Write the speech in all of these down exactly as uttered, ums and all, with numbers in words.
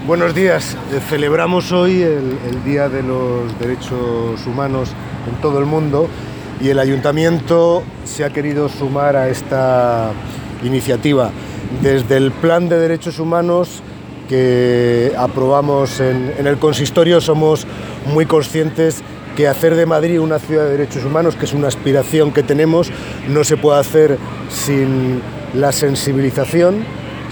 Buenos días. Celebramos hoy el, el Día de los Derechos Humanos en todo el mundo y el Ayuntamiento se ha querido sumar a esta iniciativa. Desde el Plan de Derechos Humanos que aprobamos en, en el consistorio somos muy conscientes que hacer de Madrid una ciudad de derechos humanos, que es una aspiración que tenemos, no se puede hacer sin la sensibilización,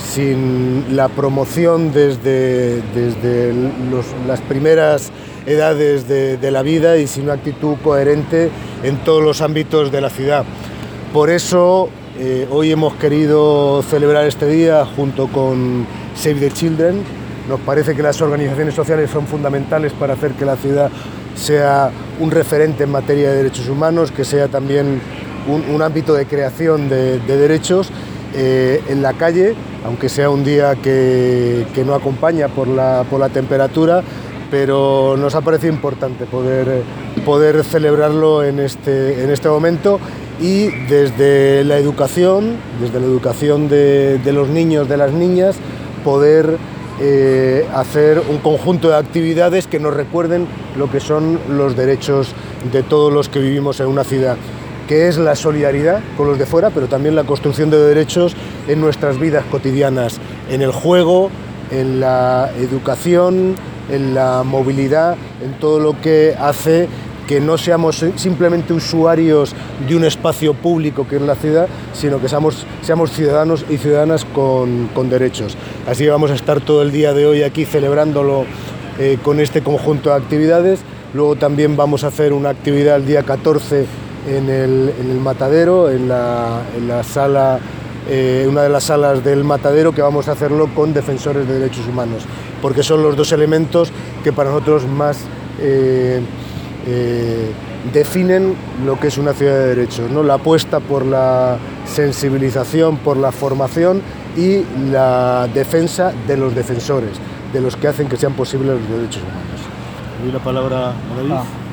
sin la promoción desde, desde los, las primeras edades de, de la vida y sin una actitud coherente en todos los ámbitos de la ciudad. Por eso eh, hoy hemos querido celebrar este día junto con Save the Children. Nos parece que las organizaciones sociales son fundamentales para hacer que la ciudad sea un referente en materia de derechos humanos, que sea también un, un ámbito de creación de, de derechos eh, en la calle, aunque sea un día que, que no acompaña por la, por la temperatura, pero nos ha parecido importante poder, poder celebrarlo en este, en este momento y desde la educación, desde la educación de, de los niños, de las niñas, poder Eh, hacer un conjunto de actividades que nos recuerden lo que son los derechos de todos los que vivimos en una ciudad, que es la solidaridad con los de fuera, pero también la construcción de derechos en nuestras vidas cotidianas, en el juego, en la educación, en la movilidad, en todo lo que hace que no seamos simplemente usuarios de un espacio público que es la ciudad, sino que seamos, seamos ciudadanos y ciudadanas con, con derechos. Así que vamos a estar todo el día de hoy aquí celebrándolo eh, con este conjunto de actividades. Luego también vamos a hacer una actividad el día catorce en el, en el Matadero, en la, en la sala, eh, una de las salas del Matadero, que vamos a hacerlo con defensores de derechos humanos, porque son los dos elementos que para nosotros más Eh, Eh, definen lo que es una ciudad de derechos, ¿no? La apuesta por la sensibilización, por la formación y la defensa de los defensores, de los que hacen que sean posibles los derechos humanos. ¿Y la palabra a David? Ah.